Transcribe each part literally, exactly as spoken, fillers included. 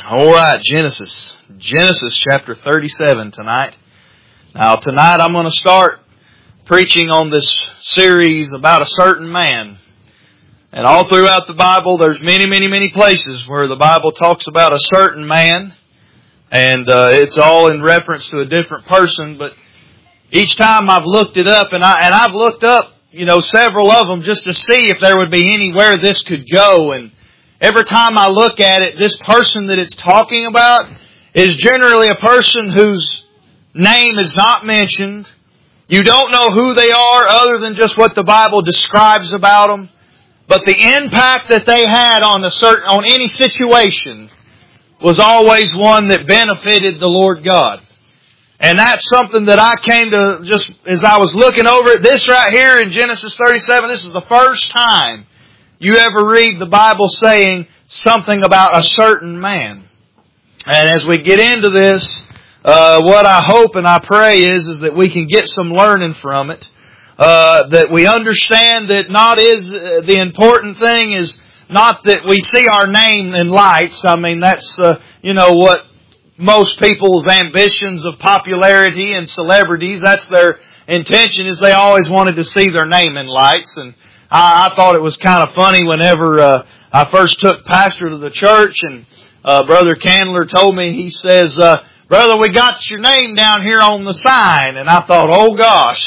All right, Genesis. Genesis chapter thirty-seven tonight. Now tonight I'm going to start preaching on this series about a certain man. And all throughout the Bible there's many, many, many places where the Bible talks about a certain man. And uh, it's all in reference to a different person. But each time I've looked it up, and, I, and I've looked up, you know, several of them just to see if there would be anywhere this could go. And every time I look at it, this person that it's talking about is generally a person whose name is not mentioned. You don't know who they are other than just what the Bible describes about them. But the impact that they had on a certain, on any situation was always one that benefited the Lord God. And that's something that I came to just as I was looking over it. This right here in Genesis thirty-seven, this is the first time you ever read the Bible saying something about a certain man. And as we get into this, uh, what I hope and I pray is, is that we can get some learning from it. Uh, that we understand that not is, uh, the important thing is not that we see our name in lights. I mean, that's, uh, you know, what most people's ambitions of popularity and celebrities, that's their intention, is they always wanted to see their name in lights. And I, I thought it was kind of funny whenever uh, I first took pastor to the church, and uh, Brother Candler told me, he says, uh, "Brother, we got your name down here on the sign." And I thought, oh gosh.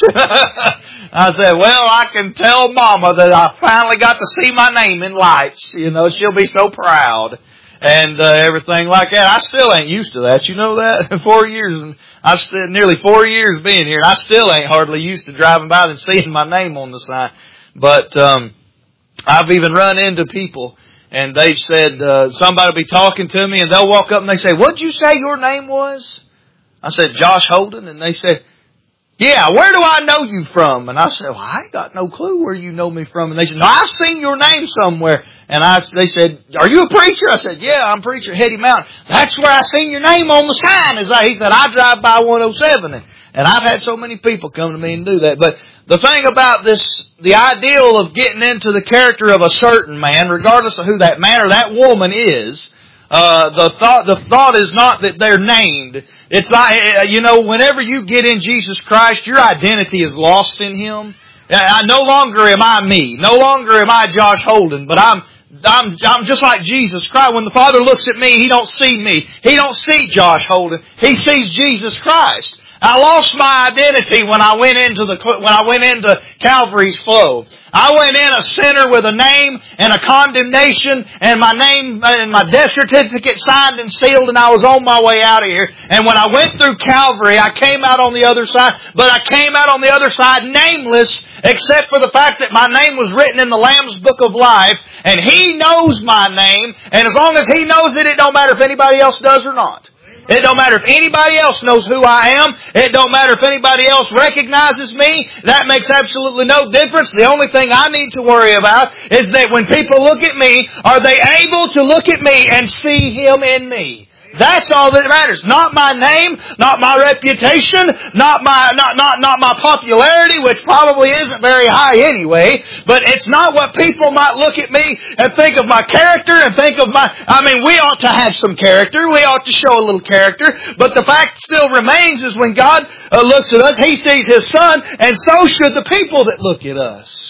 I said, well, I can tell Mama that I finally got to see my name in lights. You know, she'll be so proud. And uh, everything like that. I still ain't used to that. You know that? Four years, and I still, nearly four years being here, and I still ain't hardly used to driving by and seeing my name on the sign. But um, I've even run into people, and they've said, uh, somebody will be talking to me, and they'll walk up and they say, "What'd you say your name was?" I said, "Josh Holden." And they said, "Yeah, where do I know you from?" And I said, "Well, I ain't got no clue where you know me from." And they said, "No, I've seen your name somewhere." And I, they said, "Are you a preacher?" I said, "Yeah, I'm a preacher at Hetty Mountain." "That's where I seen your name on the sign." As I, he said, "I drive by one oh seven. And, and I've had so many people come to me and do that. But the thing about this, the ideal of getting into the character of a certain man, regardless of who that man or that woman is, uh, the thought, the thought is not that they're named. It's like, you know, whenever you get in Jesus Christ, your identity is lost in Him. I, no longer am I me. No longer am I Josh Holden, but I'm, I'm, I'm just like Jesus Christ. When the Father looks at me, He don't see me. He don't see Josh Holden. He sees Jesus Christ. I lost my identity when I went into the, when I went into Calvary's flow. I went in a sinner with a name and a condemnation, and my name and my death certificate signed and sealed, and I was on my way out of here. And when I went through Calvary, I came out on the other side, but I came out on the other side nameless, except for the fact that my name was written in the Lamb's Book of Life, and He knows my name, and as long as He knows it, it don't matter if anybody else does or not. It don't matter if anybody else knows who I am. It don't matter if anybody else recognizes me. That makes absolutely no difference. The only thing I need to worry about is that when people look at me, are they able to look at me and see Him in me? That's all that matters. Not my name, not my reputation, not my, not, not, not my popularity, which probably isn't very high anyway, but it's not what people might look at me and think of my character and think of my, I mean, we ought to have some character. We ought to show a little character, but the fact still remains is when God uh, looks at us, He sees His Son, and so should the people that look at us.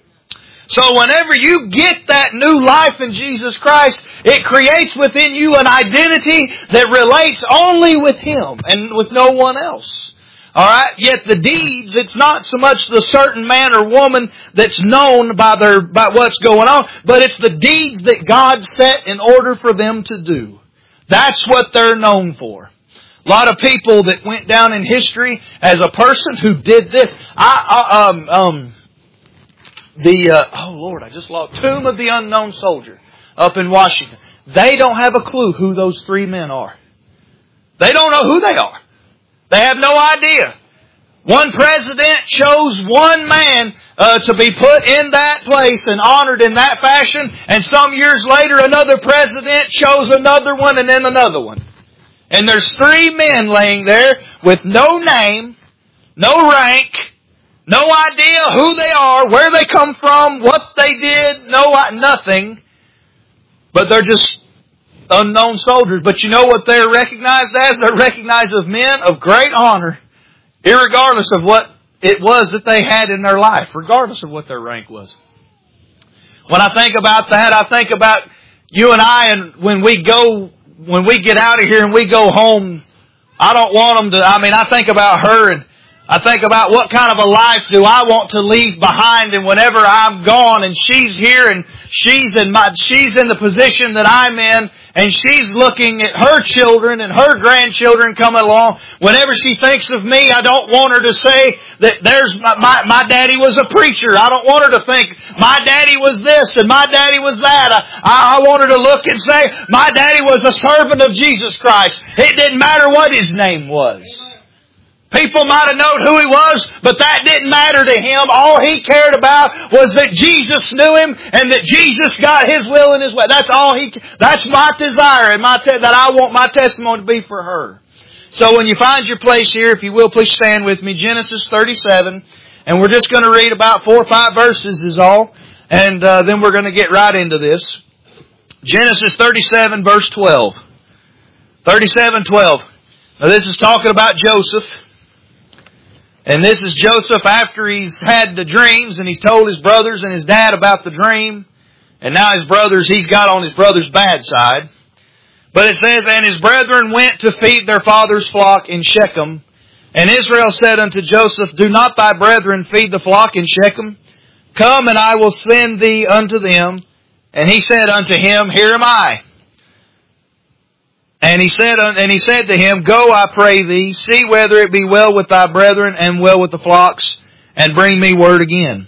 So whenever you get that new life in Jesus Christ, it creates within you an identity that relates only with Him and with no one else. Alright? Yet the deeds, it's not so much the certain man or woman that's known by their, by what's going on, but it's the deeds that God set in order for them to do. That's what they're known for. A lot of people that went down in history as a person who did this. I, I um, um, The, uh, oh Lord, I just lost Tomb of the Unknown Soldier up in Washington. They don't have a clue who those three men are. They don't know who they are. They have no idea. One president chose one man uh, to be put in that place and honored in that fashion, and some years later another president chose another one and then another one. And there's three men laying there with no name, no rank, no idea who they are, where they come from, what they did, no nothing. But they're just unknown soldiers. But you know what they're recognized as? They're recognized as men of great honor, irregardless of what it was that they had in their life, regardless of what their rank was. When I think about that, I think about you and I, and when we go, when we get out of here and we go home, I don't want them to, I mean, I think about her and I think about what kind of a life do I want to leave behind, and whenever I'm gone and she's here and she's in my, she's in the position that I'm in, and she's looking at her children and her grandchildren coming along. Whenever she thinks of me, I don't want her to say that there's my, my, my daddy was a preacher. I don't want her to think my daddy was this and my daddy was that. I, I want her to look and say my daddy was a servant of Jesus Christ. It didn't matter what his name was. People might have known who he was, but that didn't matter to him. All he cared about was that Jesus knew him and that Jesus got his will and his way. That's all he, that's my desire and my te- that I want my testimony to be for her. So when you find your place here, if you will, please stand with me. Genesis thirty-seven. And we're just going to read about four or five verses is all. And uh, then we're going to get right into this. Genesis thirty-seven verse twelve. thirty-seven twelve. Now this is talking about Joseph. And this is Joseph after he's had the dreams and he's told his brothers and his dad about the dream. And now his brothers, he's got on his brother's bad side. But it says, and his brethren went to feed their father's flock in Shechem. And Israel said unto Joseph, do not thy brethren feed the flock in Shechem? Come and I will send thee unto them. And he said unto him, here am I. And he said, and he said to him, go, I pray thee, see whether it be well with thy brethren and well with the flocks, and bring me word again.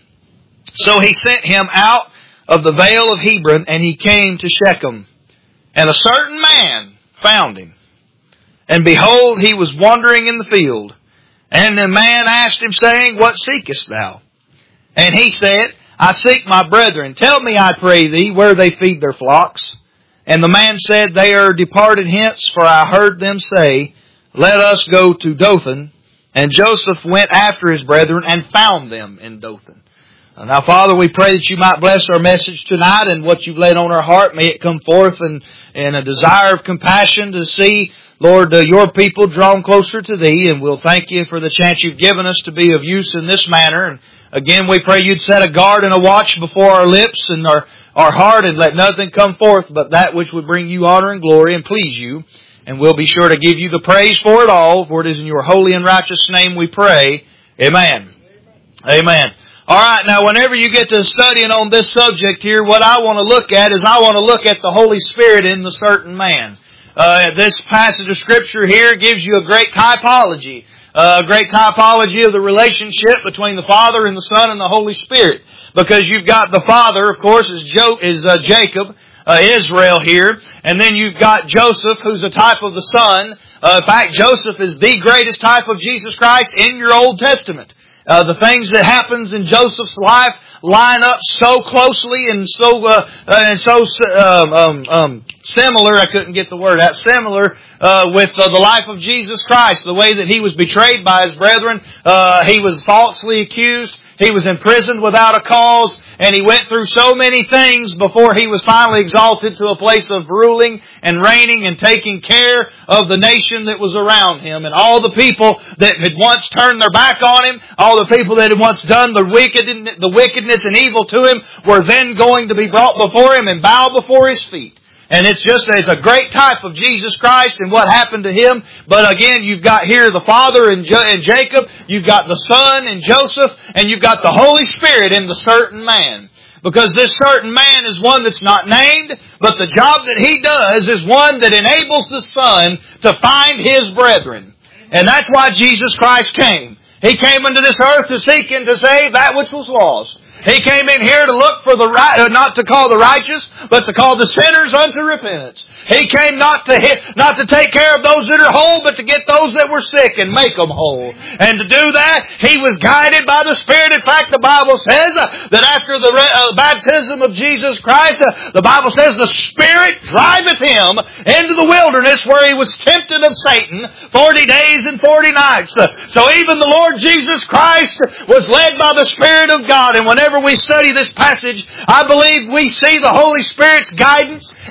So he sent him out of the vale of Hebron, and he came to Shechem. And a certain man found him. And behold, he was wandering in the field. And the man asked him, saying, what seekest thou? And he said, I seek my brethren. Tell me, I pray thee, where they feed their flocks. And the man said, they are departed hence, for I heard them say, let us go to Dothan. And Joseph went after his brethren and found them in Dothan. Now, Father, we pray that you might bless our message tonight and what you've laid on our heart. May it come forth in, in a desire of compassion to see, Lord, uh, your people drawn closer to Thee. And we'll thank you for the chance you've given us to be of use in this manner. And again, we pray you'd set a guard and a watch before our lips and our Our heart, and let nothing come forth but that which would bring you honor and glory and please you. And we'll be sure to give you the praise for it all, for it is in your holy and righteous name we pray. Amen. Amen. Amen. All right, now whenever you get to studying on this subject here, what I want to look at is I want to look at the Holy Spirit in the certain man. Uh, this passage of Scripture here gives you a great typology. A great typology of the relationship between the Father and the Son and the Holy Spirit. Because you've got the Father, of course, is, jo- is uh, Jacob, uh, Israel here. And then you've got Joseph, who's a type of the Son. Uh, in fact, Joseph is the greatest type of Jesus Christ in your Old Testament. Uh, the things that happens in Joseph's life line up so closely and so uh, uh, and so uh, um, um, similar. I couldn't get the word out. Similar uh, with uh, the life of Jesus Christ, the way that He was betrayed by His brethren. Uh, he was falsely accused. He was imprisoned without a cause, and He went through so many things before He was finally exalted to a place of ruling and reigning and taking care of the nation that was around Him. And all the people that had once turned their back on Him, all the people that had once done the wicked, the wickedness and evil to Him, were then going to be brought before Him and bow before His feet. And it's just, it's a great type of Jesus Christ and what happened to Him. But again, you've got here the Father in, jo- in Jacob, you've got the Son in Joseph, and you've got the Holy Spirit in the certain man. Because this certain man is one that's not named, but the job that he does is one that enables the Son to find His brethren. And that's why Jesus Christ came. He came into this earth to seek and to save that which was lost. He came in here to look for the right, not to call the righteous, but to call the sinners unto repentance. He came not to hit, not to take care of those that are whole, but to get those that were sick and make them whole. And to do that, He was guided by the Spirit. In fact, the Bible says uh, that after the re- uh, baptism of Jesus Christ, uh, the Bible says the Spirit driveth Him into the wilderness where He was tempted of Satan forty days and forty nights. Uh, so even the Lord Jesus Christ was led by the Spirit of God. And whenever we study this passage, I believe we see the Holy Spirit's guidance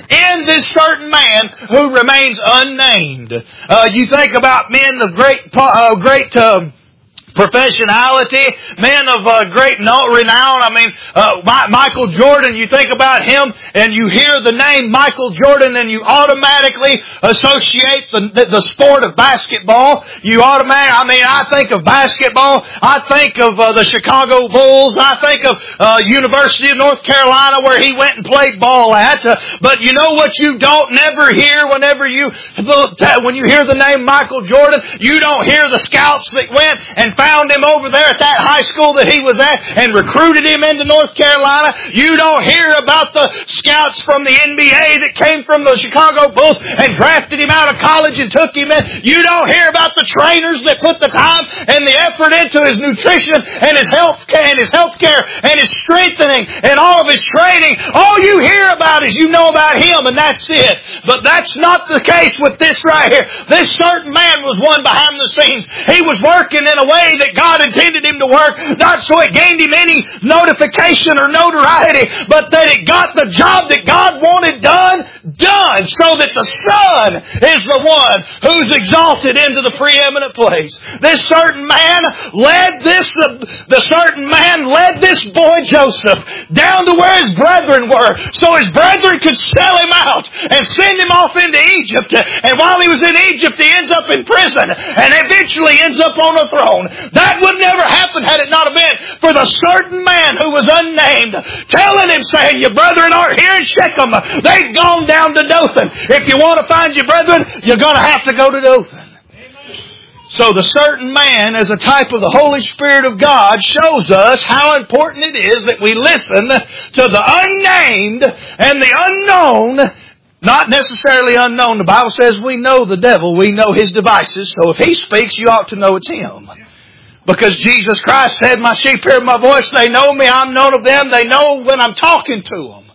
in this certain man who remains unnamed. Uh, you think about men of great, uh, great, um, professionality, men of uh, great no, renown. I mean, uh, My, Michael Jordan, you think about him and you hear the name Michael Jordan and you automatically associate the, the, the sport of basketball. You automatically, I mean, I think of basketball. I think of uh, the Chicago Bulls. I think of uh, University of North Carolina where he went and played ball at. Uh, but you know what you don't never hear whenever you, when you hear the name Michael Jordan, you don't hear the scouts that went and found found him over there at that high school that he was at and recruited him into North Carolina. You don't hear about the scouts from the N B A that came from the Chicago Bulls and drafted him out of college and took him in. You don't hear about the trainers that put the time and the effort into his nutrition and his health and his health care and his strengthening and all of his training. All you hear about is you know about him, and that's it. But that's not the case with this right here. This certain man was one behind the scenes. He was working in a way that God intended him to work, not so it gained him any notification or notoriety, but that it got the job that God wanted done, done, so that the Son is the one who's exalted into the preeminent place. This certain man led this, the certain man led this boy Joseph down to where his brethren were, so his brethren could sell him out and send him off into Egypt. And while he was in Egypt, he ends up in prison and eventually ends up on a throne. That would never happen had it not have been for the certain man who was unnamed, telling him, saying, your brethren aren't here in Shechem. They've gone down to Dothan. If you want to find your brethren, you're going to have to go to Dothan. Amen. So the certain man, as a type of the Holy Spirit of God, shows us how important it is that we listen to the unnamed and the unknown. Not necessarily unknown. The Bible says we know the devil. We know his devices. So if he speaks, you ought to know it's him. Because Jesus Christ said, my sheep hear my voice. They know me. I'm known of them. They know when I'm talking to them.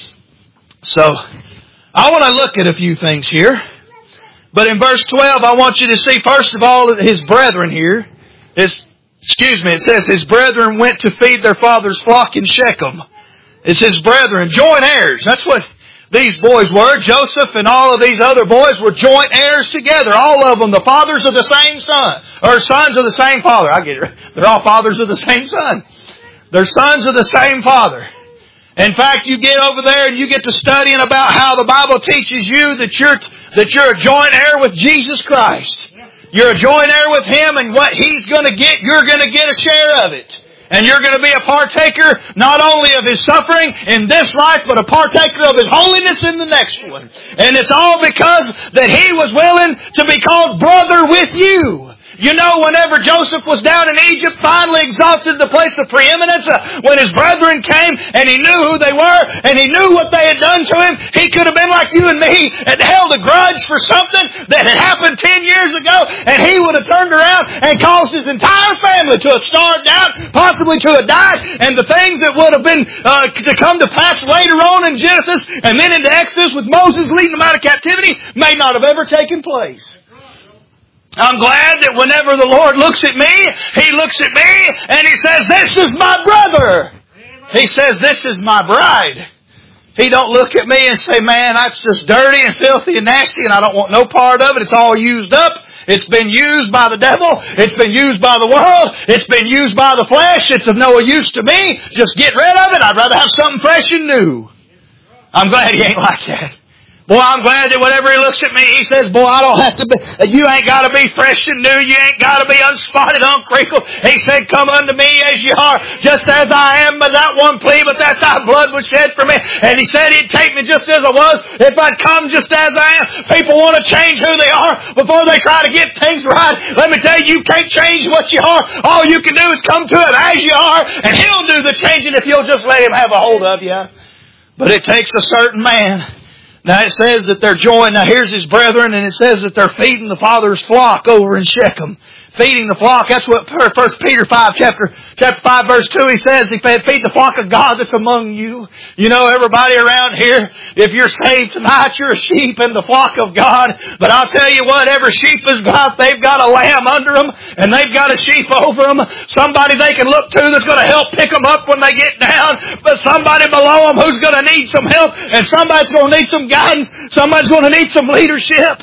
So, I want to look at a few things here. But in verse twelve, I want you to see, first of all, his brethren here. His, excuse me, it says his brethren went to feed their father's flock in Shechem. It's his brethren, joint heirs. That's what these boys were. Joseph and all of these other boys were joint heirs together. All of them, the fathers of the same son. Or sons of the same father. I get it. They're all fathers of the same son. They're sons of the same father. In fact, you get over there and you get to studying about how the Bible teaches you that you're, that you're a joint heir with Jesus Christ. You're a joint heir with Him, and what He's going to get, you're going to get a share of it. And you're going to be a partaker not only of His suffering in this life, but a partaker of His holiness in the next one. And it's all because that He was willing to be called brother with you. You know, whenever Joseph was down in Egypt, finally exalted the place of preeminence, uh, when his brethren came and he knew who they were and he knew what they had done to him, he could have been like you and me and held a grudge for something that had happened ten years ago, and he would have turned around and caused his entire family to have starved out, possibly to have died, and the things that would have been uh, to come to pass later on in Genesis and then into Exodus with Moses leading them out of captivity may not have ever taken place. I'm glad that whenever the Lord looks at me, He looks at me and He says, this is my brother. He says, this is my bride. He don't look at me and say, man, that's just dirty and filthy and nasty and I don't want no part of it. It's all used up. It's been used by the devil. It's been used by the world. It's been used by the flesh. It's of no use to me. Just get rid of it. I'd rather have something fresh and new. I'm glad He ain't like that. Boy, I'm glad that whenever He looks at me, He says, boy, I don't have to be, you ain't got to be fresh and new. You ain't got to be unspotted, uncrinkled. He said, come unto me as you are, just as I am, but that one plea, but that thy blood was shed for me. And He said He'd take me just as I was, if I'd come just as I am. People want to change who they are before they try to get things right. Let me tell you, you can't change what you are. All you can do is come to Him as you are, and He'll do the changing if you'll just let Him have a hold of you. But it takes a certain man. Now it says that they're joined. Now here's his brethren, and it says that they're feeding the father's flock over in Shechem. feeding the flock. That's what First Peter five, chapter chapter five, verse two, he says, he fed, feed the flock of God that's among you. You know, everybody around here, if you're saved tonight, you're a sheep in the flock of God. But I'll tell you what, every sheep has got, they've got a lamb under them, and they've got a sheep over them. Somebody they can look to that's going to help pick them up when they get down. But somebody below them who's going to need some help, and somebody's going to need some guidance. Somebody's going to need some leadership.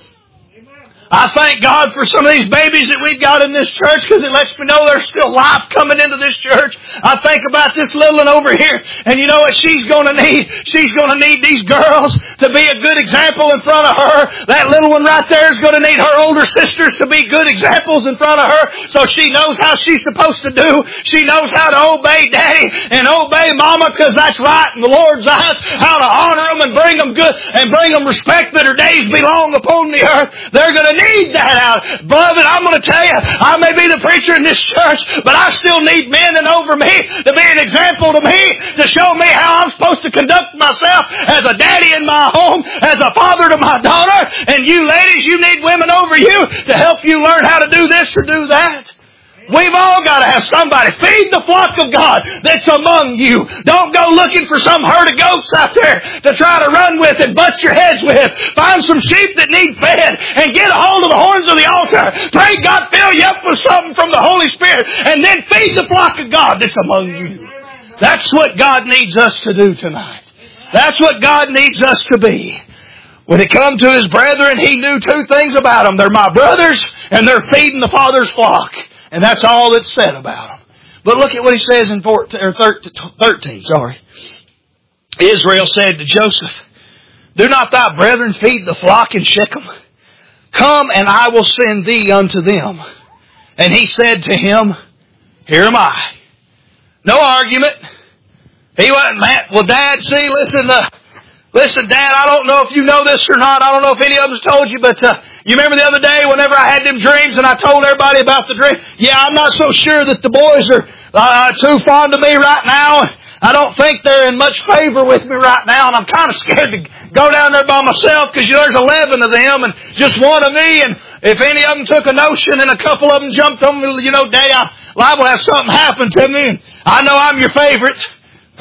I thank God for some of these babies that we've got in this church because it lets me know there's still life coming into this church. I think about this little one over here, and you know what she's going to need? She's going to need these girls to be a good example in front of her. That little one right there is going to need her older sisters to be good examples in front of her so she knows how she's supposed to do. She knows how to obey Daddy and obey Mama because that's right in the Lord's eyes, how to honor them and bring them good and bring them respect that her days belong upon the earth. They're going to need that out. Beloved, I'm going to tell you, I may be the preacher in this church, but I still need men and over me to be an example to me, to show me how I'm supposed to conduct myself as a daddy in my home, as a father to my daughter. And you ladies, you need women over you to help you learn how to do this or do that. We've all got to have somebody. Feed the flock of God that's among you. Don't go looking for some herd of goats out there to try to run with and butt your heads with. Find some sheep that need fed and get a hold of the horns of the altar. Pray God fill you up with something from the Holy Spirit, and then feed the flock of God that's among you. That's what God needs us to do tonight. That's what God needs us to be. When it come to His brethren, He knew two things about them. They're my brothers, and they're feeding the Father's flock. And that's all that's said about them. But look at what he says in fourteen, or thirteen. Sorry. Israel said to Joseph, "Do not thy brethren feed the flock in Shechem? Come, and I will send thee unto them." And he said to him, "Here am I." No argument. He wasn't mad. Well, Dad, see, listen, uh, listen, Dad, I don't know if you know this or not. I don't know if any of them's told you, but uh, you remember the other day whenever I had them dreams and I told everybody about the dream? Yeah, I'm not so sure that the boys are uh, too fond of me right now. I don't think they're in much favor with me right now, and I'm kind of scared to go down there by myself because you know, there's eleven of them and just one of me, and if any of them took a notion and a couple of them jumped on me, you know, Daddy, I'm liable to have something happen to me, and I know I'm your favorite.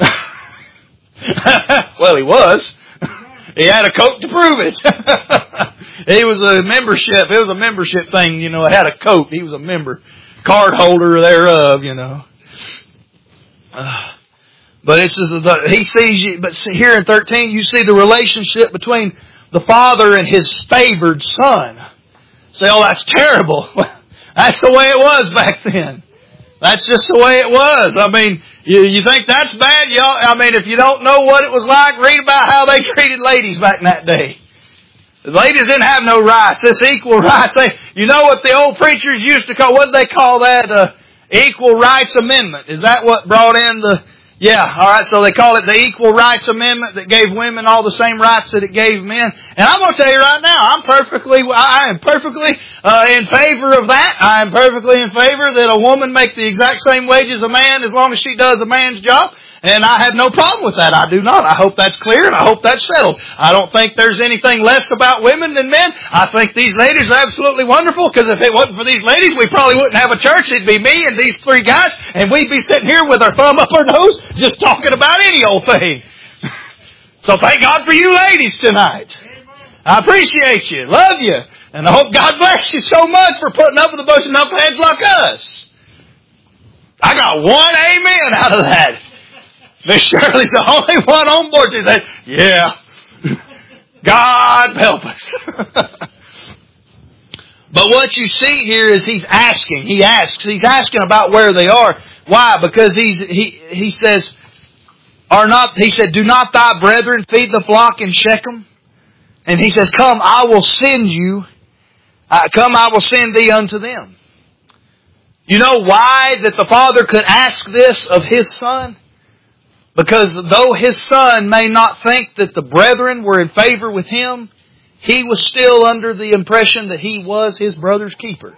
Well, he was. He had a coat to prove it. He was a membership. It was a membership thing, you know. It had a coat. He was a member, card holder thereof, you know. Uh, but it's just the, he sees you. But see, here in thirteen, you see the relationship between the father and his favored son. Say, oh, that's terrible. That's the way it was back then. That's just the way it was. I mean, you, you think that's bad? Y'all, I mean, if you don't know what it was like, read about how they treated ladies back in that day. The ladies didn't have no rights. This equal rights. They, you know what the old preachers used to call, what did they call that? Uh, Equal Rights Amendment. Is that what brought in the, yeah, alright, so they call it the Equal Rights Amendment that gave women all the same rights that it gave men. And I'm going to tell you right now, I'm perfectly, I am perfectly uh, in favor of that. I am perfectly in favor that a woman make the exact same wage as a man as long as she does a man's job. And I have no problem with that. I do not. I hope that's clear and I hope that's settled. I don't think there's anything less about women than men. I think these ladies are absolutely wonderful because if it wasn't for these ladies, we probably wouldn't have a church. It'd be me and these three guys and we'd be sitting here with our thumb up our nose just talking about any old thing. So thank God for you ladies tonight. I appreciate you. Love you. And I hope God bless you so much for putting up with a bunch of knuckleheads like us. I got one amen out of that. Miss Shirley's the only one on board. She said, yeah, God help us. But what you see here is he's asking. He asks. He's asking about where they are. Why? Because he's he he says, are not he said, do not thy brethren feed the flock in Shechem? And he says, come, I will send you. Uh, come, I will send thee unto them. You know why that the father could ask this of his son? Because though his son may not think that the brethren were in favor with him, he was still under the impression that he was his brother's keeper.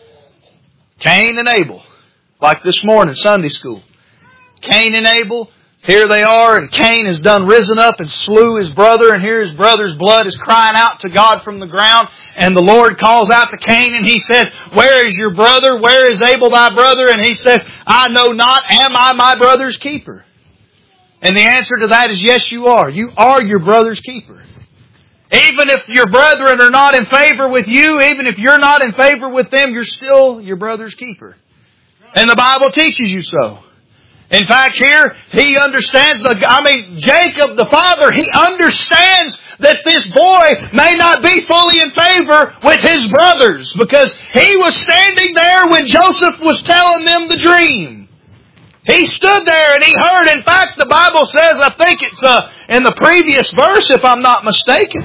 Cain and Abel, like this morning, Sunday school. Cain and Abel, Here they are, and Cain has done risen up and slew his brother, and here his brother's blood is crying out to God from the ground, and the Lord calls out to Cain, and he says, "Where is your brother? Where is Abel thy brother?" And he says, "I know not, am I my brother's keeper?" And the answer to that is, yes, you are. You are your brother's keeper. Even if your brethren are not in favor with you, even if you're not in favor with them, you're still your brother's keeper. And the Bible teaches you so. In fact, here, he understands, the, I mean, Jacob, the father, he understands that this boy may not be fully in favor with his brothers, because he was standing there when Joseph was telling them the dream. He stood there and he heard. In fact, the Bible says, I think it's uh, in the previous verse, if I'm not mistaken.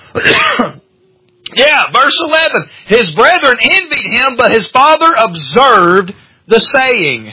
Yeah, verse eleven. His brethren envied him, but his father observed the saying.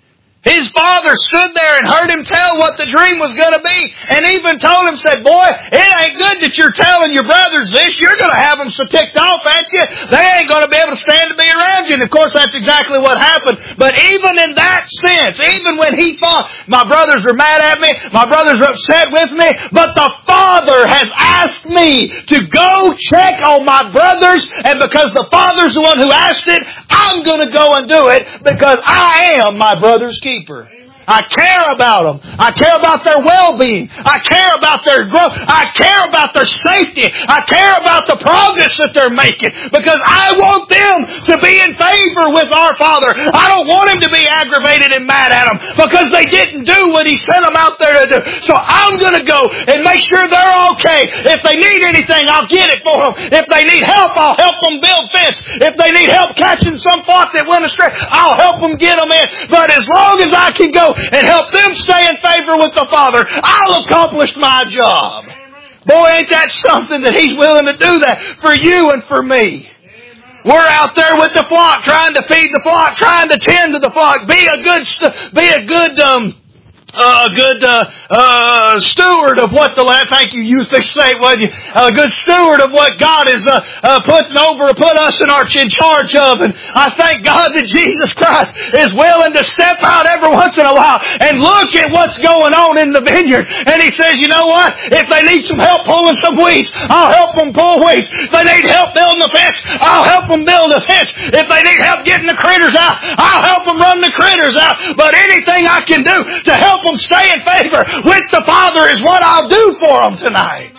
His father stood there and heard him tell what the dream was going to be, and even told him, said, "Boy, it ain't good that you're telling your brothers this. You're going to have them so ticked off at you, they ain't going to be able to stand to be around you." And of course, that's exactly what happened. But even in that sense, even when he thought, my brothers are mad at me, my brothers are upset with me, but the Father has asked me to go check on my brothers, and because the Father's the one who asked it, I'm going to go and do it because I am my brother's keeper. Keeper. I care about them. I care about their well-being. I care about their growth. I care about their safety. I care about the progress that they're making, because I want them to be in favor with our Father. I don't want Him to be aggravated and mad at them because they didn't do what He sent them out there to do. So I'm going to go and make sure they're okay. If they need anything, I'll get it for them. If they need help, I'll help them build fence. If they need help catching some flock that went astray, I'll help them get them in. But as long as I can go and help them stay in favor with the Father, I'll accomplish my job. Boy, ain't that something that He's willing to do that for you and for me. We're out there with the flock, trying to feed the flock, trying to tend to the flock. Be a good, be a good, um, Uh, a good uh, uh, steward of what the land. Thank you. You used to say, wasn't you? A good steward of what God is uh, uh, putting over, put us in our in charge of. And I thank God that Jesus Christ is willing to step out every once in a while and look at what's going on in the vineyard. And He says, you know what? If they need some help pulling some weeds, I'll help them pull weeds. If they need help building a fence, I'll help them build a fence. If they need help getting the critters out, I'll help them run the critters out. But anything I can do to help them stay in favor with the Father is what I'll do for them tonight.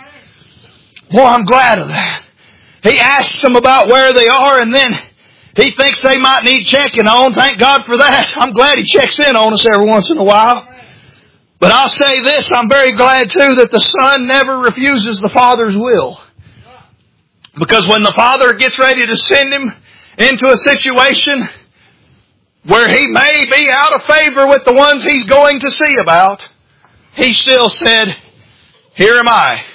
Boy, I'm glad of that. He asks them about where they are, and then he thinks they might need checking on. Thank God for that. I'm glad He checks in on us every once in a while. But I'll say this, I'm very glad too that the Son never refuses the Father's will. Because when the Father gets ready to send him into a situation where he may be out of favor with the ones he's going to see about, He still said, "Here am I."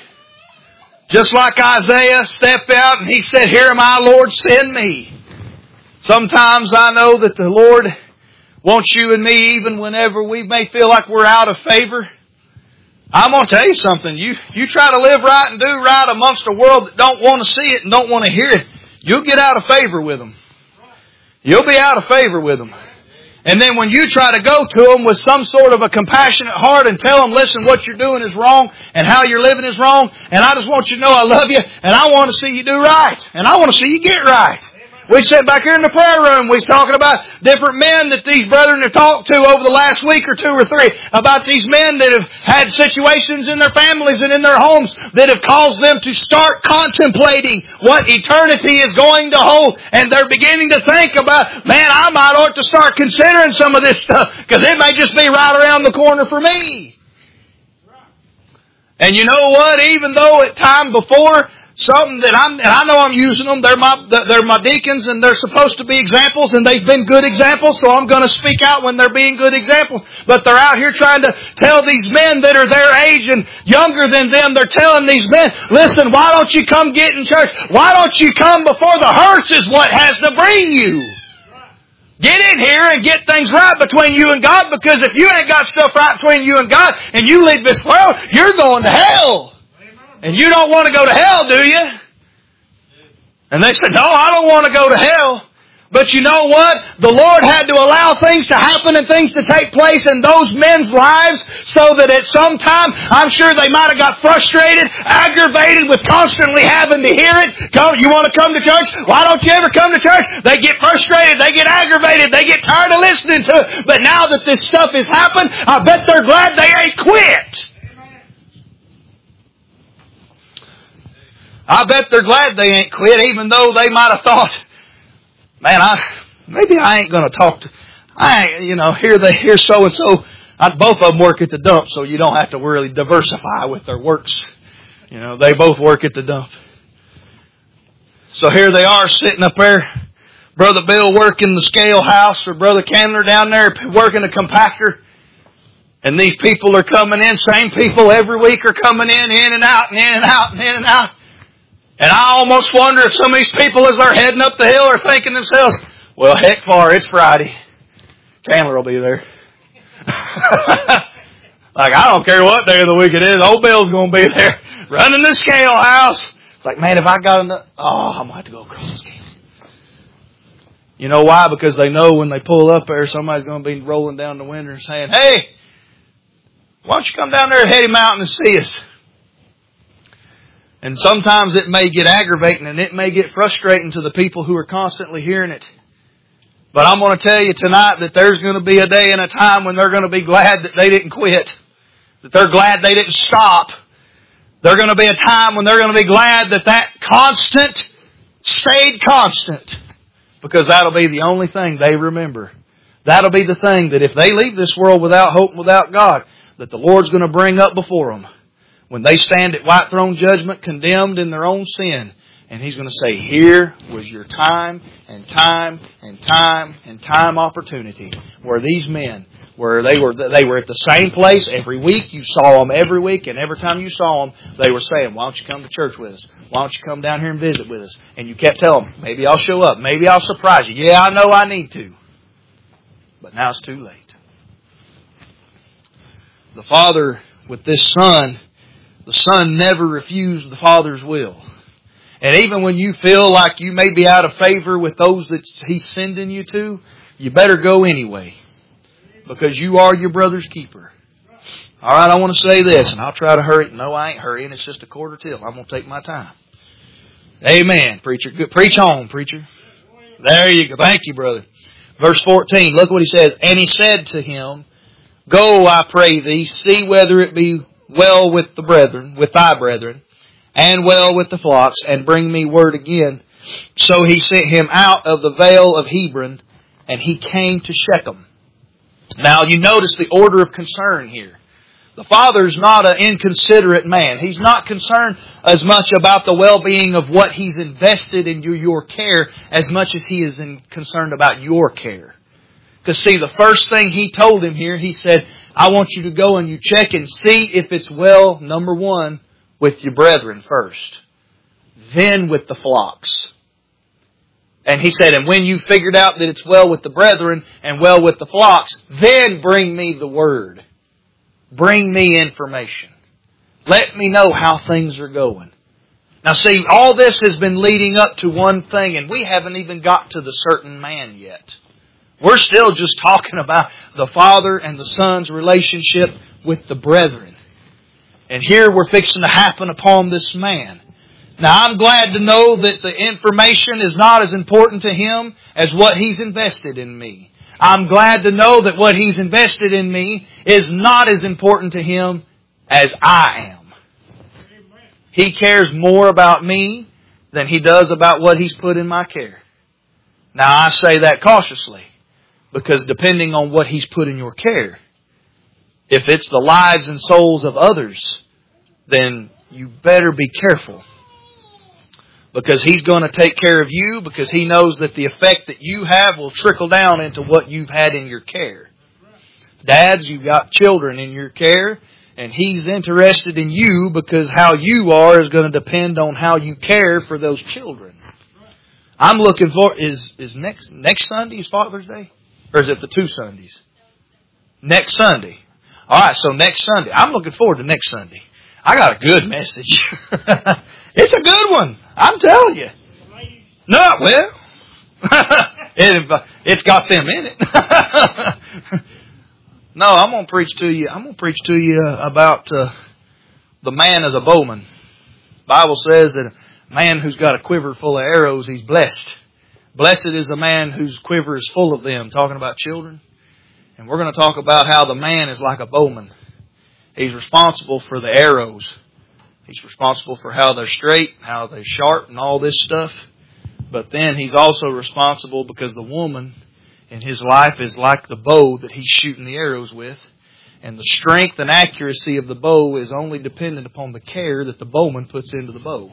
Just like Isaiah stepped out and he said, "Here am I, Lord, send me." Sometimes I know that the Lord wants you and me, even whenever we may feel like we're out of favor. I'm going to tell you something. You, you try to live right and do right amongst a world that don't want to see it and don't want to hear it, you'll get out of favor with them. You'll be out of favor with them. And then when you try to go to them with some sort of a compassionate heart and tell them, listen, what you're doing is wrong and how you're living is wrong, and I just want you to know I love you and I want to see you do right and I want to see you get right. We sat back here in the prayer room. We was talking about different men that these brethren have talked to over the last week or two or three. About these men that have had situations in their families and in their homes that have caused them to start contemplating what eternity is going to hold. And they're beginning to think about, man, I might ought to start considering some of this stuff because it may just be right around the corner for me. And you know what? Even though at time before, something that I'm, and I know I'm using them, they're my, they're my deacons and they're supposed to be examples and they've been good examples, so I'm going to speak out when they're being good examples. But they're out here trying to tell these men that are their age and younger than them, they're telling these men, listen, why don't you come get in church? Why don't you come before the hearse is what has to bring you? Get in here and get things right between you and God, because if you ain't got stuff right between you and God and you leave this world, you're going to hell. And you don't want to go to hell, do you? And they said, no, I don't want to go to hell. But you know what? The Lord had to allow things to happen and things to take place in those men's lives so that at some time, I'm sure they might have got frustrated, aggravated with constantly having to hear it. Come, you want to come to church? Why don't you ever come to church? They get frustrated, they get aggravated, they get tired of listening to it. But now that this stuff has happened, I bet they're glad they ain't quit. I bet they're glad they ain't quit, even though they might have thought, man, I maybe I ain't going to talk to, I ain't, you know, here they, here so and so. Both of them work at the dump, so you don't have to really diversify with their works. You know, they both work at the dump. So here they are sitting up there, Brother Bill working the scale house, or Brother Candler down there working a compactor. And these people are coming in, same people every week are coming in, in and out, and in and out, and in and out. And I almost wonder if some of these people, as they're heading up the hill, are thinking to themselves, well, heck far, it's Friday. Chandler will be there. Like, I don't care what day of the week it is. Old Bill's going to be there running the scale house. It's like, man, if I got enough, oh, I'm going to have to go across the scale. You know why? Because they know when they pull up there, somebody's going to be rolling down the window and saying, hey, why don't you come down there to Hetty Mountain and see us? And sometimes it may get aggravating and it may get frustrating to the people who are constantly hearing it. But I'm going to tell you tonight that there's going to be a day and a time when they're going to be glad that they didn't quit. That they're glad they didn't stop. There's going to be a time when they're going to be glad that that constant stayed constant. Because that'll be the only thing they remember. That'll be the thing that if they leave this world without hope and without God, that the Lord's going to bring up before them. When they stand at white throne judgment, condemned in their own sin. And He's going to say, here was your time and time and time and time opportunity. Where these men, where they were they were at the same place every week. You saw them every week. And every time you saw them, they were saying, why don't you come to church with us? Why don't you come down here and visit with us? And you kept telling them, maybe I'll show up. Maybe I'll surprise you. Yeah, I know I need to. But now it's too late. The Father with this Son, the Son never refused the Father's will. And even when you feel like you may be out of favor with those that He's sending you to, you better go anyway. Because you are your brother's keeper. All right, I want to say this, and I'll try to hurry. No, I ain't hurrying. It's just a quarter till. I'm going to take my time. Amen, preacher. Good. Preach on, preacher. There you go. Thank you, brother. Verse fourteen, look what he says. And He said to him, go, I pray thee, see whether it be well with the brethren, with thy brethren, and well with the flocks, and bring me word again. So he sent him out of the vale of Hebron, and he came to Shechem. Now you notice the order of concern here. The Father's not an inconsiderate man. He's not concerned as much about the well-being of what He's invested in your, your care as much as He is in, concerned about your care. Because see, the first thing He told him here, He said, I want you to go and you check and see if it's well, number one, with your brethren first. Then with the flocks. And He said, and when you figured out that it's well with the brethren and well with the flocks, then bring me the word. Bring me information. Let me know how things are going. Now see, all this has been leading up to one thing, and we haven't even got to the certain man yet. We're still just talking about the Father and the Son's relationship with the brethren. And here we're fixing to happen upon this man. Now I'm glad to know that the information is not as important to him as what he's invested in me. I'm glad to know that what he's invested in me is not as important to him as I am. He cares more about me than he does about what he's put in my care. Now I say that cautiously, because depending on what he's put in your care, if it's the lives and souls of others, then you better be careful. Because He's going to take care of you, because He knows that the effect that you have will trickle down into what you've had in your care. Dads, you've got children in your care, and He's interested in you because how you are is going to depend on how you care for those children. I'm looking for, is is next next Sunday is Father's Day? Or is it the two Sundays? Next Sunday. All right, so next Sunday. I'm looking forward to next Sunday. I got a good message. It's a good one. I'm telling you. No, well, It, it's got them in it. No, I'm going to preach to you. I'm going to preach to you about uh, the man as a bowman. The Bible says that a man who's got a quiver full of arrows, he's blessed. Blessed is the man whose quiver is full of them. Talking about children. And we're going to talk about how the man is like a bowman. He's responsible for the arrows. He's responsible for how they're straight, how they're sharp, and all this stuff. But then he's also responsible because the woman in his life is like the bow that he's shooting the arrows with. And the strength and accuracy of the bow is only dependent upon the care that the bowman puts into the bow.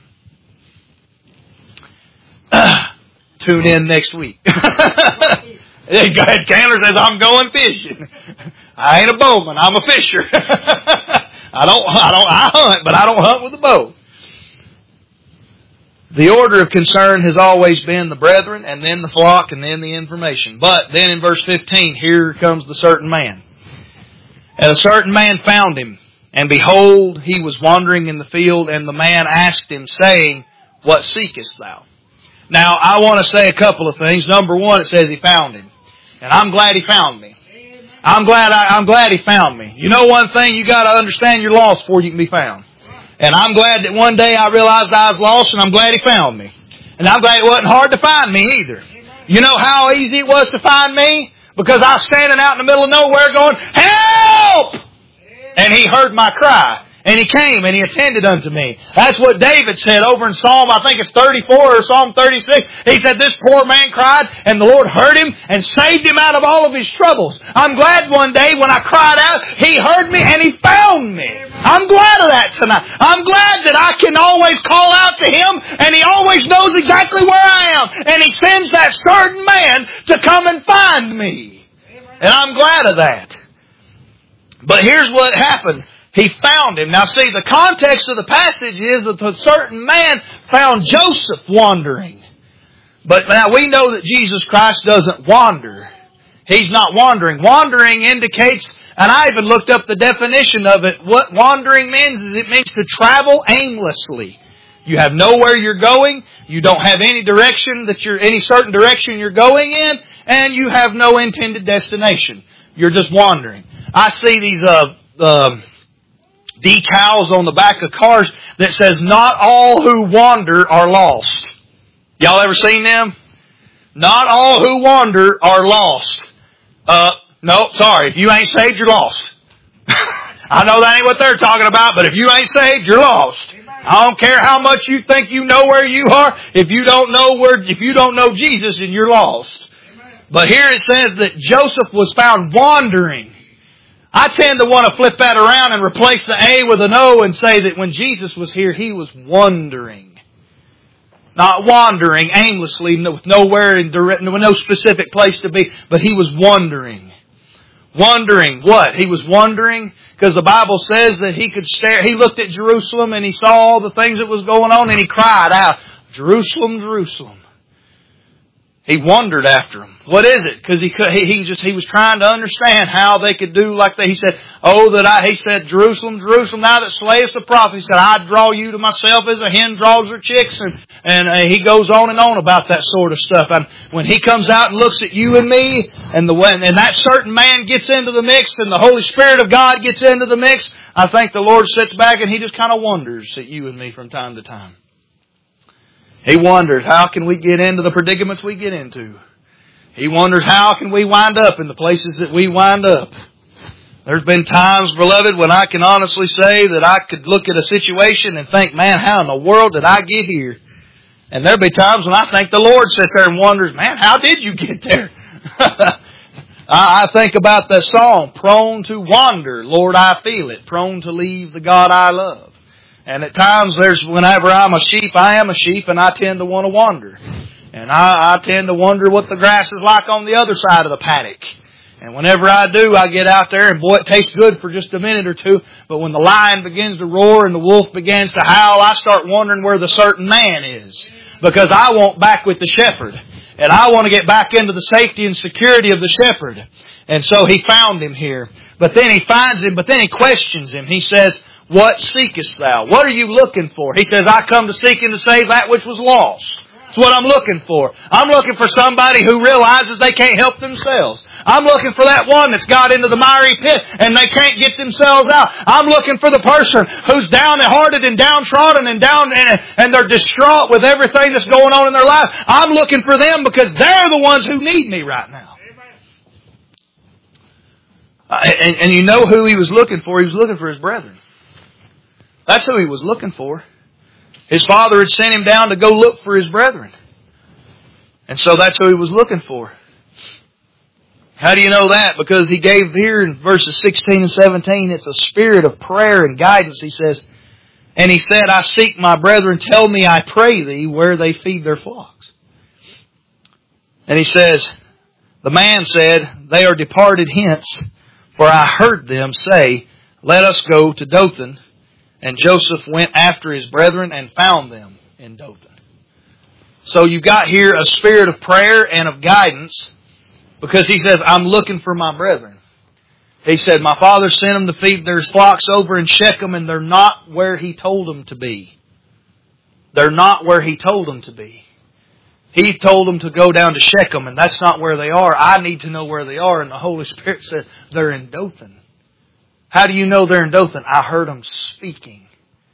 Tune in next week. Candler says, I'm going fishing. I ain't a bowman, I'm a fisher. I don't, I don't, I hunt, but I don't hunt with a bow. The order of concern has always been the brethren, and then the flock, and then the information. But then in verse fifteen, here comes the certain man. And a certain man found him, and behold, he was wandering in the field, and the man asked him, saying, What seekest thou? Now, I want to say a couple of things. Number one, it says he found him. And I'm glad he found me. I'm glad I, I'm glad he found me. You know one thing, you got to understand you're lost before you can be found. And I'm glad that one day I realized I was lost, and I'm glad he found me. And I'm glad it wasn't hard to find me either. You know how easy it was to find me? Because I was standing out in the middle of nowhere going, Help! And he heard my cry. And he came and he attended unto me. That's what David said over in Psalm, I think it's thirty-four or Psalm thirty-six. He said, this poor man cried and the Lord heard him and saved him out of all of his troubles. I'm glad one day when I cried out, He heard me and He found me. I'm glad of that tonight. I'm glad that I can always call out to Him and He always knows exactly where I am. And He sends that certain man to come and find me. And I'm glad of that. But here's what happened. He found him. Now see, the context of the passage is that a certain man found Joseph wandering. But now we know that Jesus Christ doesn't wander. He's not wandering. Wandering indicates, and I even looked up the definition of it, what wandering means is it means to travel aimlessly. You have nowhere you're going, you don't have any direction that you're, any certain direction you're going in, and you have no intended destination. You're just wandering. I see these, uh, uh, decals on the back of cars that says, not all who wander are lost. Y'all ever seen them? Not all who wander are lost. Uh, no, sorry. If you ain't saved, you're lost. I know that ain't what they're talking about, but if you ain't saved, you're lost. I don't care how much you think you know where you are. If you don't know where, if you don't know Jesus, then you're lost. But here it says that Joseph was found wandering. I tend to want to flip that around and replace the A with an O and say that when Jesus was here, He was wandering. Not wandering aimlessly, with nowhere in direct, with no specific place to be, but He was wandering. Wondering what? He was wondering because the Bible says that He could stare. He looked at Jerusalem and He saw all the things that was going on and He cried out, Jerusalem, Jerusalem. He wondered after them. What is it? Because he could, he, he just, he was trying to understand how they could do like that. He said, oh, that I, he said, Jerusalem, Jerusalem, thou that slayest the prophet. He said, I draw you to myself as a hen draws her chicks. And, and uh, he goes on and on about that sort of stuff. And when He comes out and looks at you and me, and the and that certain man gets into the mix, and the Holy Spirit of God gets into the mix, I think the Lord sits back and He just kind of wonders at you and me from time to time. He wonders, how can we get into the predicaments we get into? He wonders, how can we wind up in the places that we wind up? There's been times, beloved, when I can honestly say that I could look at a situation and think, man, how in the world did I get here? And there'll be times when I think the Lord sits there and wonders, man, how did you get there? I think about the song, prone to wander, Lord, I feel it, prone to leave the God I love. And at times, there's whenever I'm a sheep, I am a sheep, and I tend to want to wander. And I, I tend to wonder what the grass is like on the other side of the paddock. And whenever I do, I get out there, and boy, it tastes good for just a minute or two. But when the lion begins to roar and the wolf begins to howl, I start wondering where the certain man is. Because I want back with the shepherd. And I want to get back into the safety and security of the shepherd. And so he found him here. But then he finds him, but then he questions him. He says, what seekest thou? What are you looking for? He says, I come to seek and to save that which was lost. That's what I'm looking for. I'm looking for somebody who realizes they can't help themselves. I'm looking for that one that's got into the miry pit and they can't get themselves out. I'm looking for the person who's downhearted and downtrodden and down and, and they're distraught with everything that's going on in their life. I'm looking for them because they're the ones who need me right now. Uh, and, and you know who he was looking for? He was looking for his brethren. That's who he was looking for. His father had sent him down to go look for his brethren. And so that's who he was looking for. How do you know that? Because he gave here in verses sixteen and seventeen, it's a spirit of prayer and guidance. He says, and he said, I seek my brethren, tell me, I pray thee, where they feed their flocks. And he says, the man said, they are departed hence, for I heard them say, let us go to Dothan. And Joseph went after his brethren and found them in Dothan. So you've got here a spirit of prayer and of guidance because he says, I'm looking for my brethren. He said, my father sent them to feed their flocks over in Shechem and they're not where he told them to be. They're not where he told them to be. He told them to go down to Shechem and that's not where they are. I need to know where they are. And the Holy Spirit said, they're in Dothan. How do you know they're in Dothan? I heard them speaking.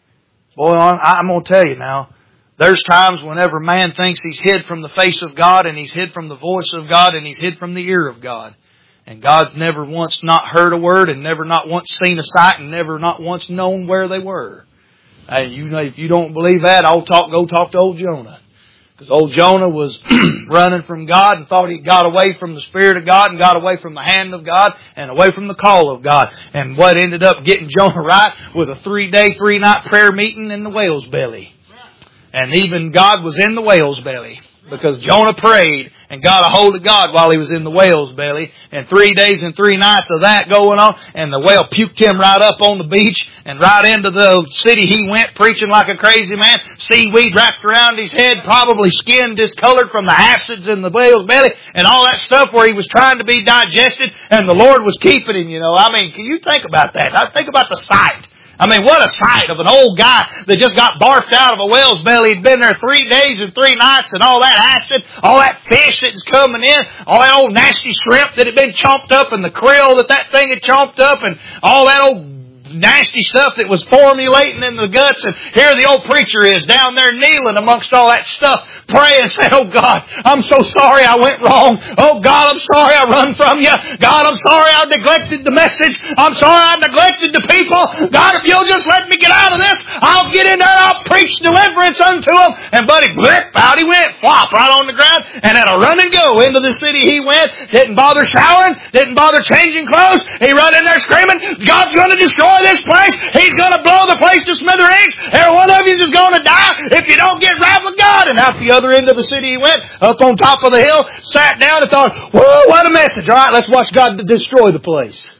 Boy, I'm going to tell you now, there's times whenever man thinks he's hid from the face of God and he's hid from the voice of God and he's hid from the ear of God. And God's never once not heard a word and never not once seen a sight and never not once known where they were. And you know, if you don't believe that, I'll talk, go talk to old Jonah. Because old Jonah was running from God and thought he got away from the Spirit of God and got away from the hand of God and away from the call of God. And what ended up getting Jonah right was a three-day, three-night prayer meeting in the whale's belly. And even God was in the whale's belly. Because Jonah prayed and got a hold of God while he was in the whale's belly. And three days and three nights of that going on. And the whale puked him right up on the beach. And right into the city he went preaching like a crazy man. Seaweed wrapped around his head. Probably skin discolored from the acids in the whale's belly. And all that stuff where he was trying to be digested. And the Lord was keeping him, you know. I mean, can you think about that? I think about the sight. I mean, what a sight of an old guy that just got barfed out of a whale's belly. He'd been there three days and three nights and all that acid, all that fish that was coming in, all that old nasty shrimp that had been chomped up and the krill that that thing had chomped up and all that old nasty stuff that was formulating in the guts. And here the old preacher is down there kneeling amongst all that stuff, praying, saying, oh God, I'm so sorry I went wrong. Oh God, I'm sorry I run from you. God, I'm sorry I neglected the message. I'm sorry I neglected the people. God, if you'll just let me get out of this, I'll get in there and I'll preach deliverance unto them. And buddy, blip, out he went, flop, right on the ground. And at a run and go into the city he went. Didn't bother showering, didn't bother changing clothes. He run in there screaming, God's going to destroy this place. He's going to blow the place to smithereens. Every one of you is going to die if you don't get right with God. And out the other end of the city he went, up on top of the hill, sat down and thought, whoa, what a message. All right, let's watch God destroy the place.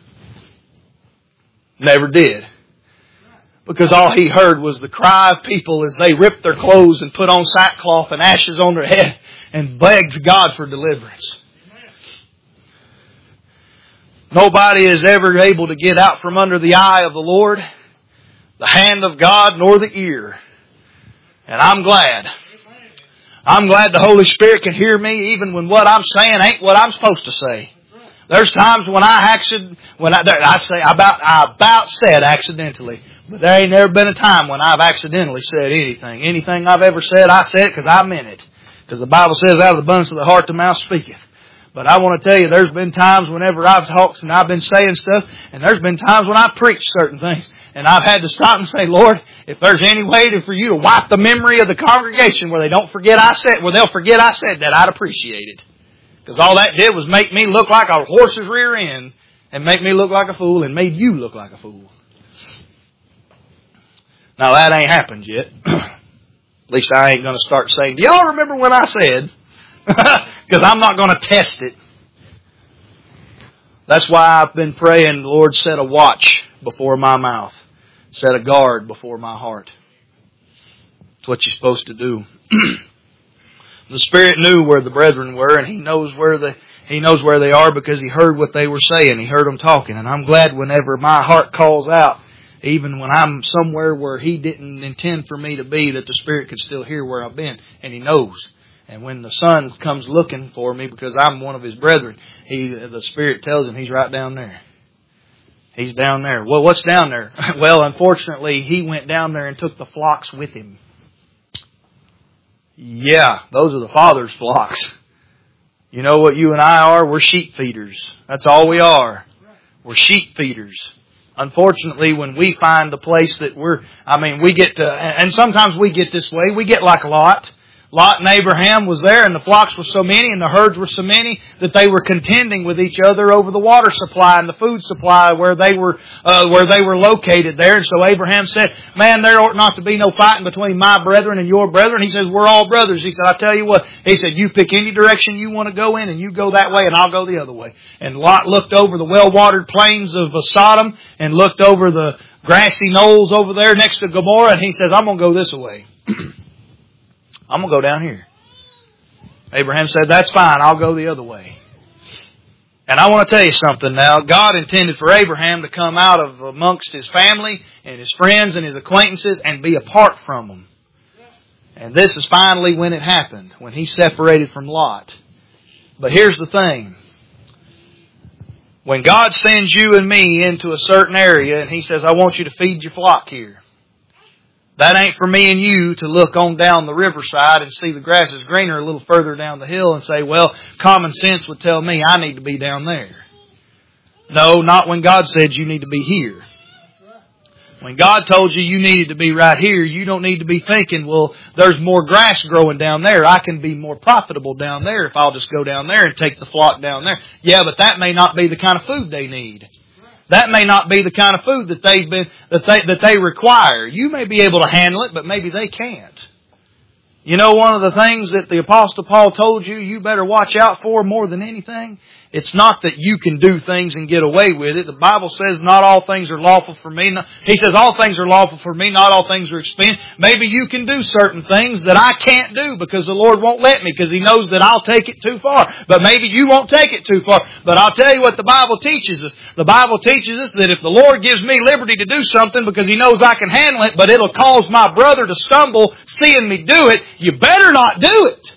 Never did. Because all he heard was the cry of people as they ripped their clothes and put on sackcloth and ashes on their head and begged God for deliverance. Nobody is ever able to get out from under the eye of the Lord, the hand of God, nor the ear. And I'm glad. I'm glad the Holy Spirit can hear me even when what I'm saying ain't what I'm supposed to say. There's times when I accident, when I, I say about, I about said accidentally, but there ain't never been a time when I've accidentally said anything. Anything I've ever said, I said it because I meant it. Because the Bible says, out of the abundance of the heart the mouth speaketh. But I want to tell you, there's been times whenever I've talked and I've been saying stuff, and there's been times when I've preached certain things, and I've had to stop and say, Lord, if there's any way to, for you to wipe the memory of the congregation where they don't forget I said, where they'll forget I said that, I'd appreciate it. Because all that did was make me look like a horse's rear end, and make me look like a fool, and made you look like a fool. Now that ain't happened yet. At least I ain't going to start saying, do y'all remember when I said? Because I'm not going to test it. That's why I've been praying, Lord, set a watch before my mouth. Set a guard before my heart. That's what you're supposed to do. The Spirit knew where the brethren were, and He knows where the He knows where they are because He heard what they were saying. He heard them talking. And I'm glad whenever my heart calls out, even when I'm somewhere where He didn't intend for me to be, that the Spirit could still hear where I've been. And He knows. And when the son comes looking for me because I'm one of his brethren, he, the Spirit tells him he's right down there. He's down there. Well, what's down there? Well, unfortunately, he went down there and took the flocks with him. Yeah, those are the Father's flocks. You know what you and I are? We're sheep feeders. That's all we are. We're sheep feeders. Unfortunately, when we find the place that we're, I mean, we get to, and sometimes we get this way, we get like Lot. Lot and Abraham was there, and the flocks were so many and the herds were so many that they were contending with each other over the water supply and the food supply where they were uh, where they were located there. And so Abraham said, "Man, there ought not to be no fighting between my brethren and your brethren." He says, "We're all brothers." He said, "I tell you what." He said, "You pick any direction you want to go in, and you go that way, and I'll go the other way." And Lot looked over the well-watered plains of Sodom and looked over the grassy knolls over there next to Gomorrah, and he says, "I'm going to go this way." I'm going to go down here. Abraham said, "That's fine. I'll go the other way." And I want to tell you something now. God intended for Abraham to come out of amongst his family and his friends and his acquaintances and be apart from them. And this is finally when it happened, when he separated from Lot. But here's the thing. When God sends you and me into a certain area and He says, "I want you to feed your flock here," that ain't for me and you to look on down the riverside and see the grass is greener a little further down the hill and say, "Well, common sense would tell me I need to be down there." No, not when God said you need to be here. When God told you you needed to be right here, you don't need to be thinking, "Well, there's more grass growing down there. I can be more profitable down there if I'll just go down there and take the flock down there." Yeah, but that may not be the kind of food they need. That may not be the kind of food that they've been that they that they require. You may be able to handle it, but maybe they can't. You know, one of the things that the Apostle Paul told you you better watch out for more than anything? It's not that you can do things and get away with it. The Bible says not all things are lawful for me. He says all things are lawful for me, not all things are expedient. Maybe you can do certain things that I can't do because the Lord won't let me because He knows that I'll take it too far. But maybe you won't take it too far. But I'll tell you what the Bible teaches us. The Bible teaches us that if the Lord gives me liberty to do something because He knows I can handle it, but it'll cause my brother to stumble seeing me do it, you better not do it.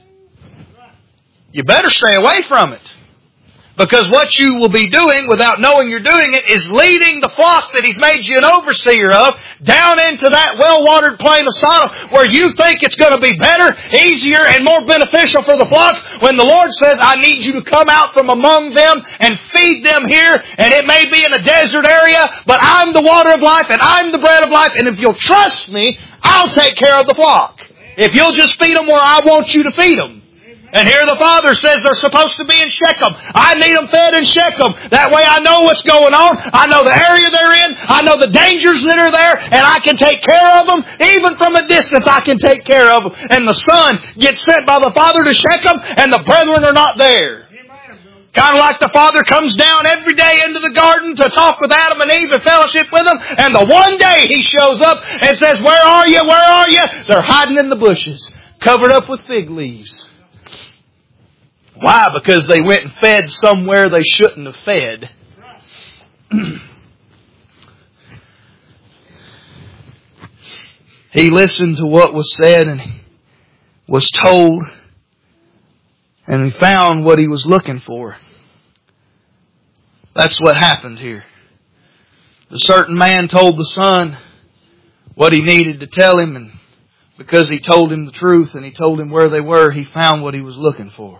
You better stay away from it. Because what you will be doing without knowing you're doing it is leading the flock that He's made you an overseer of down into that well-watered plain of Sodom where you think it's going to be better, easier, and more beneficial for the flock when the Lord says, "I need you to come out from among them and feed them here, and it may be in a desert area, but I'm the water of life and I'm the bread of life, and if you'll trust me, I'll take care of the flock. If you'll just feed them where I want you to feed them." And here the Father says they're supposed to be in Shechem. I need them fed in Shechem. That way I know what's going on. I know the area they're in. I know the dangers that are there. And I can take care of them. Even from a distance, I can take care of them. And the Son gets sent by the Father to Shechem, and the brethren are not there. Kind of like the Father comes down every day into the garden to talk with Adam and Eve and fellowship with them. And the one day He shows up and says, "Where are you? Where are you?" They're hiding in the bushes, covered up with fig leaves. Why? Because they went and fed somewhere they shouldn't have fed. He listened to what was said and was told, and he found what he was looking for. That's what happened here. The certain man told the son what he needed to tell him, and because he told him the truth and he told him where they were, he found what he was looking for.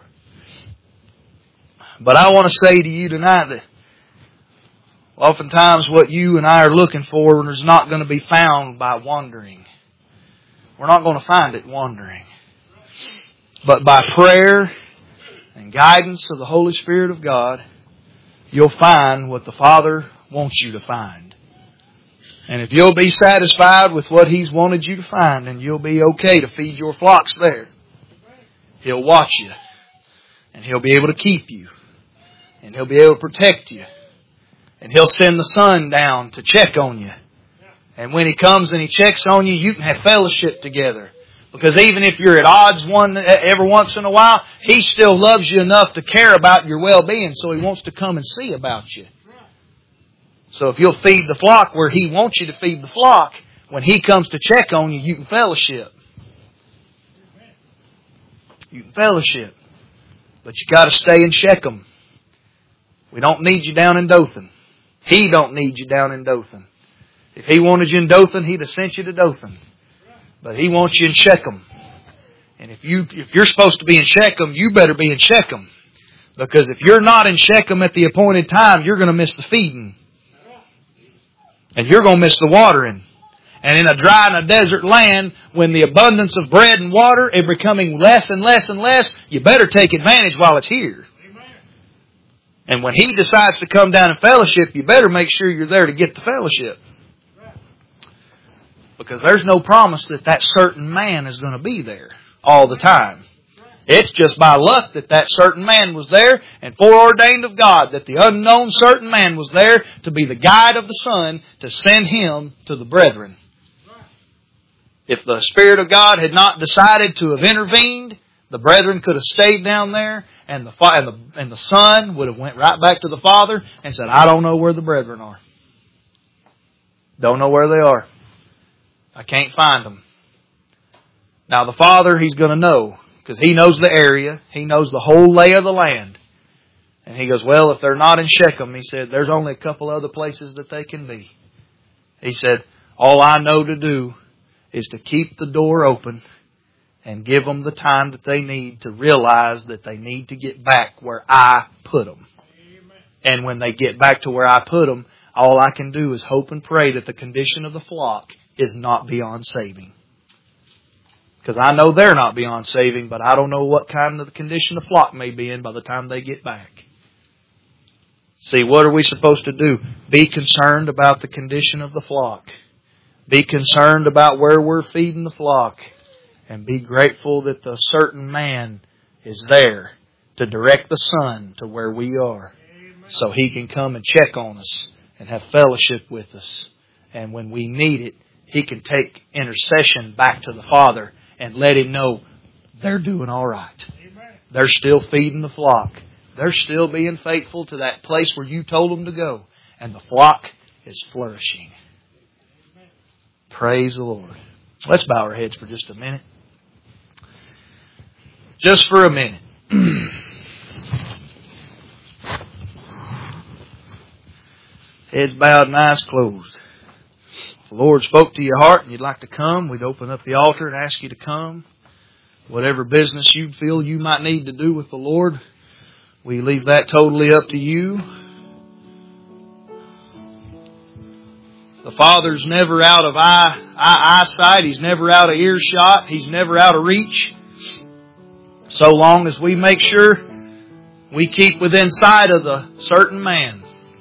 But I want to say to you tonight that oftentimes what you and I are looking for is not going to be found by wandering. We're not going to find it wandering. But by prayer and guidance of the Holy Spirit of God, you'll find what the Father wants you to find. And if you'll be satisfied with what He's wanted you to find, then you'll be okay to feed your flocks there. He'll watch you. And He'll be able to keep you. And He'll be able to protect you. And He'll send the Son down to check on you. And when He comes and He checks on you, you can have fellowship together. Because even if you're at odds one every once in a while, He still loves you enough to care about your well-being. So He wants to come and see about you. So if you'll feed the flock where He wants you to feed the flock, when He comes to check on you, you can fellowship. You can fellowship. But you got to stay in Shechem. We don't need you down in Dothan. He don't need you down in Dothan. If He wanted you in Dothan, He'd have sent you to Dothan. But He wants you in Shechem. And if you if you're supposed to be in Shechem, you better be in Shechem. Because if you're not in Shechem at the appointed time, you're going to miss the feeding. And you're going to miss the watering. And in a dry and a desert land, when the abundance of bread and water is becoming less and less and less, you better take advantage while it's here. Amen. And when He decides to come down and fellowship, you better make sure you're there to get the fellowship. Because there's no promise that that certain man is going to be there all the time. It's just by luck that that certain man was there and foreordained of God that the unknown certain man was there to be the guide of the Son to send him to the brethren. If the Spirit of God had not decided to have intervened, the brethren could have stayed down there and the, and the, and the Son would have went right back to the Father and said, I don't know where the brethren are. Don't know where they are. I can't find them. Now the Father, He's going to know. Because He knows the area. He knows the whole lay of the land. And He goes, well, if they're not in Shechem, He said, there's only a couple other places that they can be. He said, all I know to do is to keep the door open and give them the time that they need to realize that they need to get back where I put them. Amen. And when they get back to where I put them, all I can do is hope and pray that the condition of the flock is not beyond saving. Because I know they're not beyond saving, but I don't know what kind of condition the flock may be in by the time they get back. See, what are we supposed to do? Be concerned about the condition of the flock. Be concerned about where we're feeding the flock. And be grateful that the certain man is there to direct the Son to where we are. Amen. So He can come and check on us and have fellowship with us. And when we need it, He can take intercession back to the Father and let Him know they're doing all right. Amen. They're still feeding the flock. They're still being faithful to that place where you told them to go. And the flock is flourishing. Amen. Praise the Lord. Let's bow our heads for just a minute. Just for a minute. Heads bowed and eyes closed. The Lord spoke to your heart and you'd like to come, we'd open up the altar and ask you to come. Whatever business you feel you might need to do with the Lord, we leave that totally up to you. The Father's never out of eye, eye, eyesight. He's never out of earshot. He's never out of reach. So long as we make sure we keep within sight of the certain man.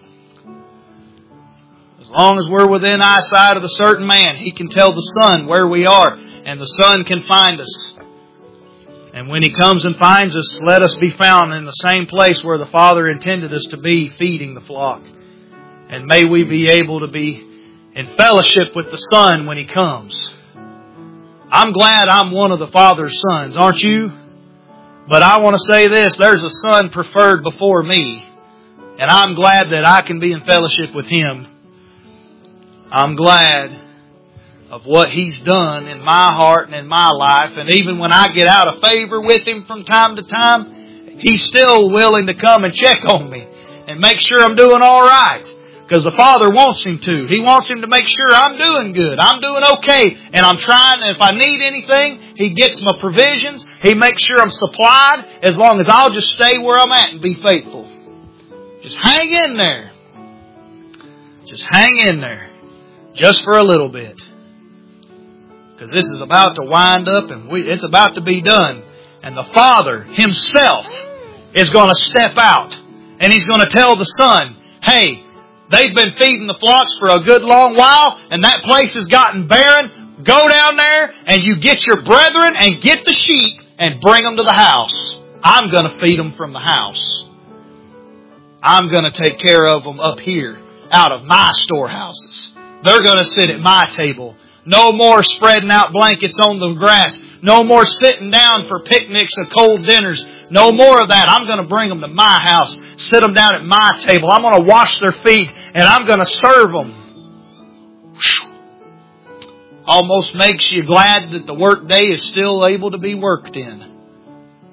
As long as we're within eyesight of a certain man, He can tell the Son where we are, and the Son can find us. And when He comes and finds us, let us be found in the same place where the Father intended us to be, feeding the flock. And may we be able to be in fellowship with the Son when He comes. I'm glad I'm one of the Father's sons, aren't you? But I want to say this, there's a Son preferred before me. And I'm glad that I can be in fellowship with Him. I'm glad of what He's done in my heart and in my life. And even when I get out of favor with Him from time to time, He's still willing to come and check on me and make sure I'm doing all right. Because the Father wants Him to. He wants Him to make sure I'm doing good. I'm doing okay. And I'm trying. And if I need anything, He gets my provisions. He makes sure I'm supplied as long as I'll just stay where I'm at and be faithful. Just hang in there. Just hang in there. Just for a little bit. Because this is about to wind up and we, it's about to be done. And the Father Himself is going to step out. And He's going to tell the Son, hey, they've been feeding the flocks for a good long while and that place has gotten barren. Go down there and you get your brethren and get the sheep and bring them to the house. I'm going to feed them from the house. I'm going to take care of them up here out of my storehouses. They're going to sit at my table. No more spreading out blankets on the grass. No more sitting down for picnics or cold dinners. No more of that. I'm going to bring them to my house. Sit them down at my table. I'm going to wash their feet and I'm going to serve them. Almost makes you glad that the work day is still able to be worked in.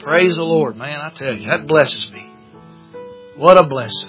Praise the Lord, man. I tell you, that blesses me. What a blessing.